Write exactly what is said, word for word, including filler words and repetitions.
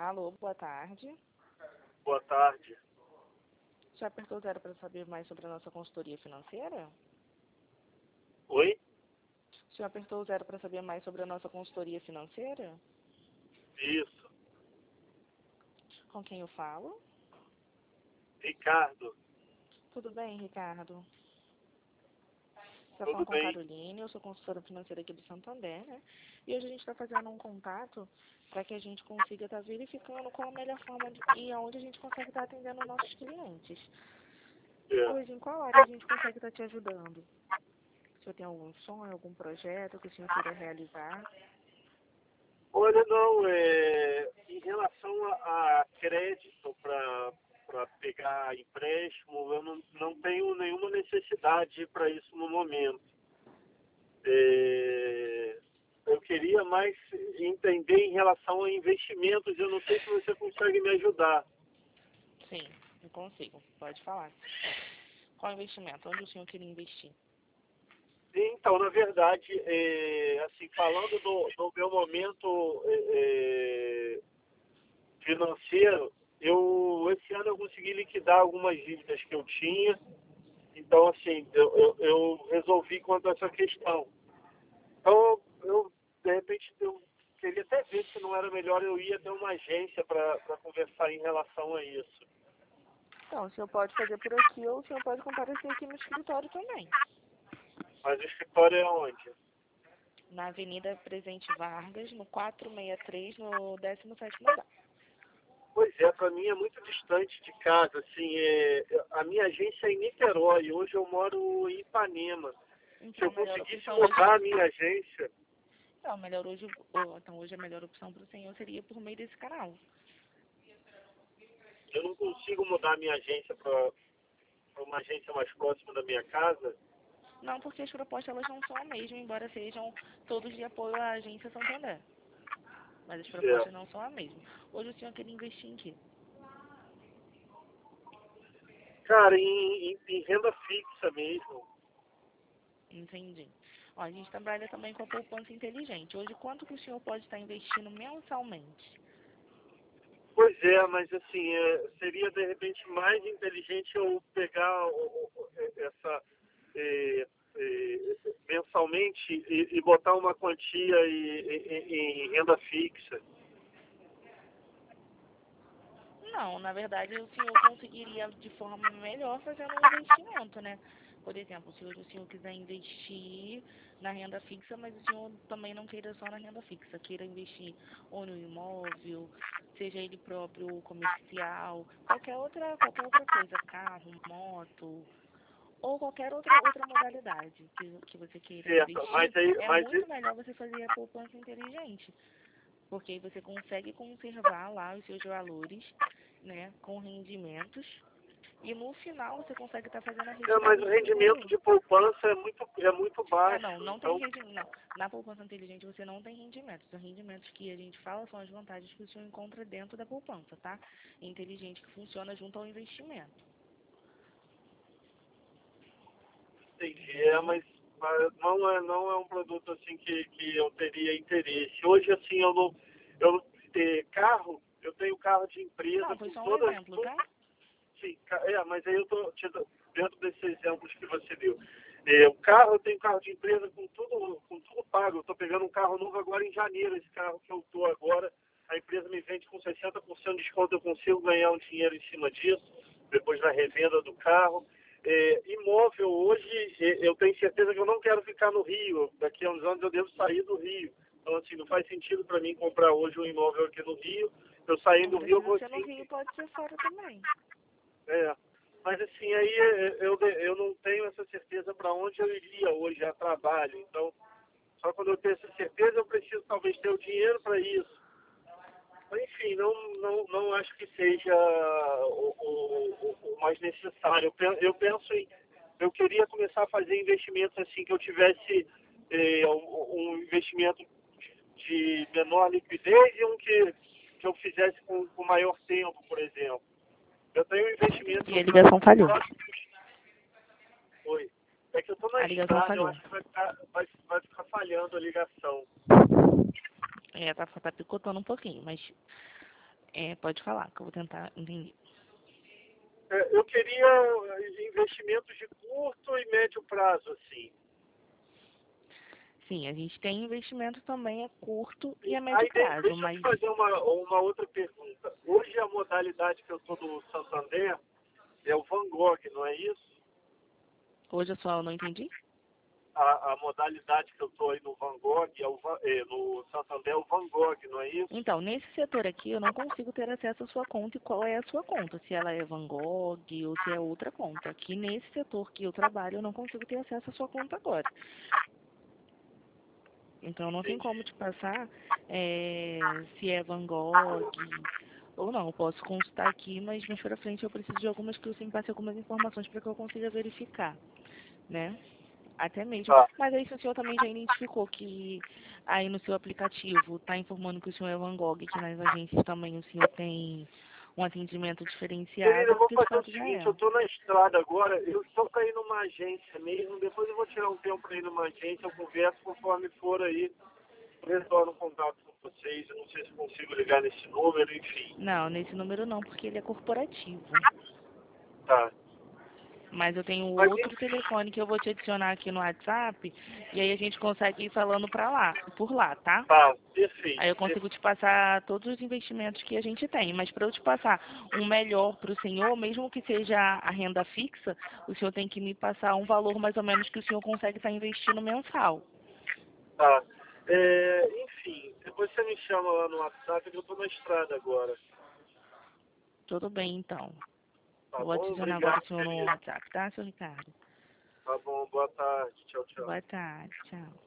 Alô, boa tarde. Boa tarde. Já apertou zero para saber mais sobre a nossa consultoria financeira? Oi? Já apertou zero para saber mais sobre a nossa consultoria financeira? Isso. Com quem eu falo? Ricardo. Tudo bem, Ricardo? Está Tudo falando com bem. Caroline, eu sou consultora financeira aqui do Santander, né? E hoje a gente está fazendo um contato para que a gente consiga estar tá verificando qual a melhor forma de, e aonde a gente consegue estar tá atendendo os nossos clientes. É. Hoje, em qual área a gente consegue estar tá te ajudando? O senhor tem algum sonho, algum projeto que o senhor queira realizar? Olha, não, é, em relação a, a crédito para para pegar empréstimo, eu não, não tenho nenhuma necessidade para isso no momento. É, eu queria mais entender em relação a investimentos, eu não sei se você consegue me ajudar. Sim, eu consigo. Pode falar. Qual investimento? Onde o senhor queria investir? Então, na verdade, é, assim, falando do, do meu momento é, financeiro, eu, esse ano eu consegui liquidar algumas dívidas que eu tinha, então, assim, eu, eu, eu resolvi quanto a essa questão. Então, eu, de repente, eu queria até ver se não era melhor eu ir até uma agência para conversar em relação a isso. Então, o senhor pode fazer por aqui ou o senhor pode comparecer aqui no escritório também. Mas o escritório é onde? Na Avenida Presidente Vargas, no quatrocentos e sessenta e três, no décimo sétimo andar. Pois é, para mim é muito distante de casa, assim, é, a minha agência é em Niterói, hoje eu moro em Ipanema. Se Então, eu a melhor conseguisse opção mudar a hoje, minha agência, então, melhor hoje, ou, então, hoje a melhor opção para o senhor seria por meio desse canal. eu não consigo mudar a minha agência para uma agência mais próxima da minha casa. Não, porque as propostas elas não são a mesma, embora sejam todos de apoio à agência Santander. Mas as É. propostas não são a mesma. Hoje o senhor queria investir em quê? Cara, em, em, em renda fixa mesmo. Entendi. Ó, a gente trabalha também com a poupança inteligente. Hoje, quanto que o senhor pode estar investindo mensalmente? Pois é, mas assim, é, seria de repente mais inteligente eu pegar o, o, essa é, é, mensalmente e, e botar uma quantia em, em renda fixa. Não, na verdade, o senhor conseguiria de forma melhor fazendo um investimento, né? Por exemplo, se hoje o senhor quiser investir na renda fixa, mas o senhor também não queira só na renda fixa, queira investir ou no imóvel, seja ele próprio comercial, qualquer outra, qualquer outra coisa, carro, moto, ou qualquer outra, outra modalidade que, que você queira Certo, investir, mas aí, é mas muito melhor você fazer a poupança inteligente, porque aí você consegue conservar lá os seus valores, né, com rendimentos, e no final você consegue estar fazendo a é, retirada mas o do seu rendimento valor. de poupança é muito, é muito Ah, não, baixo. não tem Então, rendimento, não. Na poupança inteligente você não tem rendimentos. Os rendimentos que a gente fala são as vantagens que o senhor encontra dentro da poupança, tá? Inteligente que funciona junto ao investimento. entendi, é, Entendeu? mas, mas não é, não é um produto assim que, que eu teria interesse. Hoje, assim, eu não, eu não ter carro, eu tenho carro de empresa Não, foi com só um todas, exemplo, tudo, tá? sim, ca- é, mas aí eu tô te dando- dentro desses exemplos que você deu. É, o carro, eu tenho carro de empresa com tudo, com tudo pago. Eu estou pegando um carro novo agora em janeiro, esse carro que eu estou agora, a empresa me vende com sessenta por cento de desconto, eu consigo ganhar um dinheiro em cima disso, depois da revenda do carro. É, imóvel hoje, é, eu tenho certeza que eu não quero ficar no Rio. Daqui a uns anos eu devo sair do Rio. Então, assim, não faz sentido para mim comprar hoje um imóvel aqui no Rio. Eu Não saindo do Rio, eu precisa vou ser no sim. Rio, pode ser fora também. É. Mas assim, aí é, eu, eu não tenho essa certeza para onde eu iria hoje a trabalho. Então, só quando eu tenho essa certeza, eu preciso talvez ter o dinheiro para isso. Mas, enfim, não, não, não acho que seja o, o, o mais necessário. Eu penso, eu penso em. Eu queria começar a fazer investimentos assim, que eu tivesse é, um, um investimento de menor liquidez e um que, que eu fizesse com, com maior tempo, por exemplo. Eu tenho um investimento, Entendi, a eu, ligação falhou. Oi. É que eu tô na A ligação estrada, eu falhou. acho que vai ficar, vai, vai ficar falhando a ligação. É, tá, tá picotando um pouquinho, mas É, pode falar, que eu vou tentar entender. É, eu queria eh, investimentos de curto e médio prazo, assim. Sim, a gente tem investimento também a curto e a médio Aí de- prazo, deixa eu te mas fazer uma, uma outra pergunta. Hoje a modalidade que eu estou no Santander é o Van Gogh, não é isso? hoje eu só não entendi. A, a modalidade que eu estou aí no Van Gogh, é o, Van- é, no Santander é o Van Gogh, não é isso? Então, nesse setor aqui, eu não consigo ter acesso à sua conta e qual é a sua conta, se ela é Van Gogh ou se é outra conta. Aqui nesse setor que eu trabalho, eu não consigo ter acesso à sua conta agora. Então, não tem como Entendi. te passar é, se é Van Gogh ou não. Eu posso consultar aqui, mas mais para frente eu preciso de algumas que você me passe algumas informações para que eu consiga verificar, né? Até mesmo. Tá. Mas aí se o senhor também já identificou que aí no seu aplicativo está informando que o senhor é Van Gogh, que nas agências também o senhor tem um atendimento Querida, diferenciado, eu vou porque de fazer o fato já seguinte, é. eu estou na estrada agora, eu só para ir numa agência mesmo, depois eu vou tirar um tempo para ir numa agência, eu converso conforme for aí, eu retorno um contato com vocês, eu não sei se consigo ligar nesse número, enfim. Não, nesse número não, porque ele é corporativo. Tá. Mas eu tenho Mas outro enfim, telefone que eu vou te adicionar aqui no WhatsApp e aí a gente consegue ir falando pra lá, por lá, tá? tá, Aí perfeito, eu consigo te perfeito. passar todos os investimentos que a gente tem. Mas para eu te passar um melhor para o senhor, mesmo que seja a renda fixa, o senhor tem que me passar um valor mais ou menos que o senhor consegue estar investindo mensal. Tá. É, enfim, depois você me chama lá no WhatsApp que eu estou na estrada agora. Tudo bem, então. Tá Eu vou bom? adicionar agora o Obrigado, senhor no querido. WhatsApp, tá, senhor Ricardo? Tá bom, boa tarde. Tchau, tchau. Boa tarde, tchau.